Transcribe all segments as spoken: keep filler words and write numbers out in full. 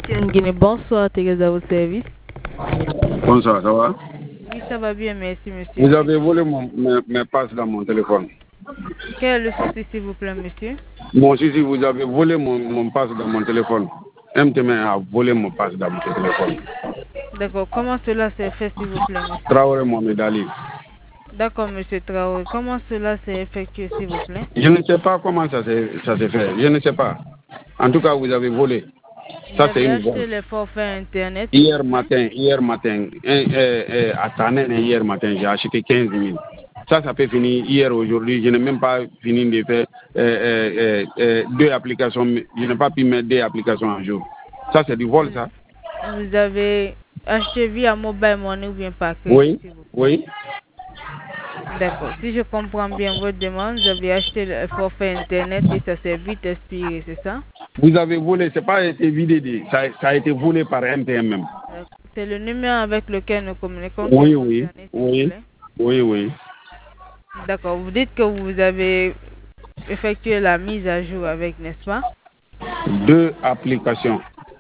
M T N Guinée, bonsoir, Thérèse à votre service. Bonsoir, ça va? Oui, ça va bien, merci, monsieur. Vous avez volé mon, mes, mes passes dans mon téléphone. Quel est le souci, s'il vous plaît, monsieur? Bon, si, si, vous avez volé mon, mon passe dans mon téléphone. M T N a volé mon passe dans mon téléphone. D'accord, comment cela s'est fait, s'il vous plaît, monsieur? Traoré Mohamed Ali. D'accord, monsieur Traoré, comment cela s'est effectué, s'il vous plaît? Je ne sais pas comment ça s'est fait, je ne sais pas. En tout cas, vous avez volé. Ça, c'est une acheté les forfaits Internet? Hier matin, hier matin, euh, euh, à Tannen, hier matin, j'ai acheté quinze mille. Ça, ça peut finir hier, aujourd'hui. Je n'ai même pas fini de faire euh, euh, euh, deux applications. Je n'ai pas pu mettre deux applications en jour. Ça, c'est du vol, ça. Vous avez acheté via Mobile Money ou bien par crédit? Oui, oui. D'accord. Si je comprends bien votre demande, vous avez acheté le forfait Internet et ça s'est vite expiré, c'est ça? Vous avez volé, c'est pas été vidé, ça, ça a été volé par M T N même. C'est le numéro avec lequel nous communiquons. Oui, oui, oui, oui, oui. D'accord. Vous dites que vous avez effectué la mise à jour avec, n'est-ce pas? Deux applications.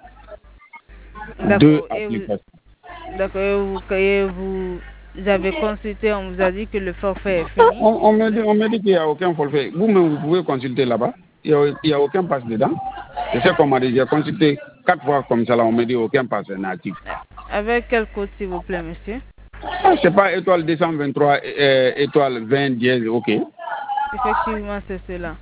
Deux applications. D'accord. Et vous, et vous vous avez consulté, on vous a dit que le forfait est fini? On, on me dit, on me dit qu'il n'y a aucun forfait. Vous-même, vous pouvez consulter là-bas. Il n'y a, a aucun passe dedans. Et c'est comme j'ai consulté quatre fois comme ça, là, on me dit aucun passe n'est actif. Avec quel code, s'il vous plaît, monsieur? Je sais pas, étoile deux cent vingt-trois, euh, étoile vingt, dièse, ok. Effectivement, c'est cela.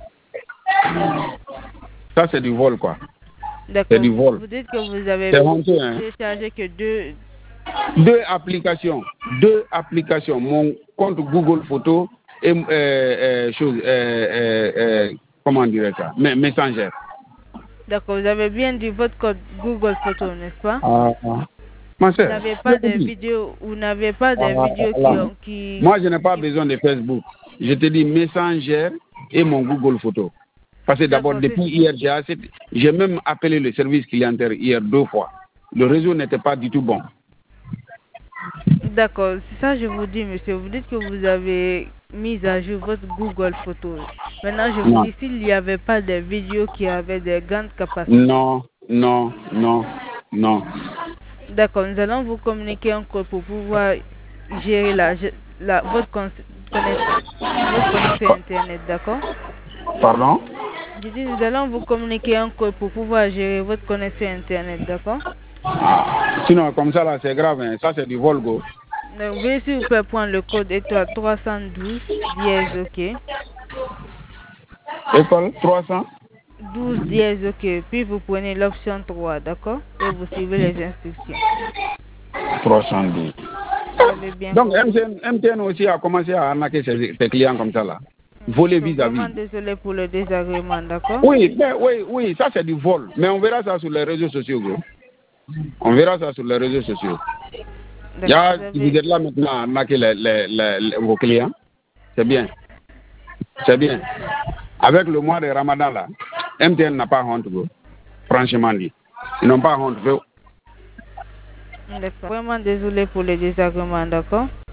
Ça, c'est du vol, quoi. D'accord. C'est du vol. Vous dites que vous avez honteux, hein? téléchargé que deux... Deux applications. Deux applications. Mon compte Google Photo et euh, euh, chose, euh, euh, euh, comment dirais ça? Messenger. D'accord, vous avez bien dit votre code Google Photo, n'est-ce pas? Ah, ah. Vous n'avez pas de vidéos, vous n'avez pas de ah, vidéos ah, qui, qui... Moi, je n'ai pas besoin de Facebook. Je te dis Messenger et mon Google Photo. Parce que d'abord, depuis hier, j'ai même appelé le service clientèle hier deux fois. Le réseau n'était pas du tout bon. D'accord, c'est ça je vous dis, monsieur. Vous dites que vous avez mis à jour votre Google Photo. Maintenant, je vous non. dis s'il n'y avait pas de vidéos qui avaient de grandes capacités. Non, non, non, non. D'accord, nous allons vous communiquer un code pour pouvoir gérer la, la, votre, connexion, votre connexion Internet, d'accord? Pardon? Je dis, nous allons vous communiquer un code pour pouvoir gérer votre connexion Internet, d'accord? Sinon, comme ça, là, c'est grave, hein. Ça, c'est du vol, go. Donc, veuillez s'il vous plaît prendre le code étoile trois cent douze dièse, ok? Étoile trois cent douze dièse, ok. Puis vous prenez l'option trois, d'accord? Et vous suivez les instructions. trois cent douze. Donc, M T N, M T N aussi a commencé à arnaquer ses, ses clients comme ça, là. Voler vis-à-vis. Je suis vraiment désolé pour le désagrément, d'accord? Oui, mais, oui, oui, ça c'est du vol. Mais on verra ça sur les réseaux sociaux, gros. On verra ça sur les réseaux sociaux. Il y a, vous êtes là maintenant à arnaquer les, les, les, les, vos clients. C'est bien. C'est bien. Avec le mois de Ramadan, là, M T N n'a pas honte, gros. Franchement dit. Ils n'ont pas honte, gros. D'accord. Vraiment désolé pour le désagrément, d'accord?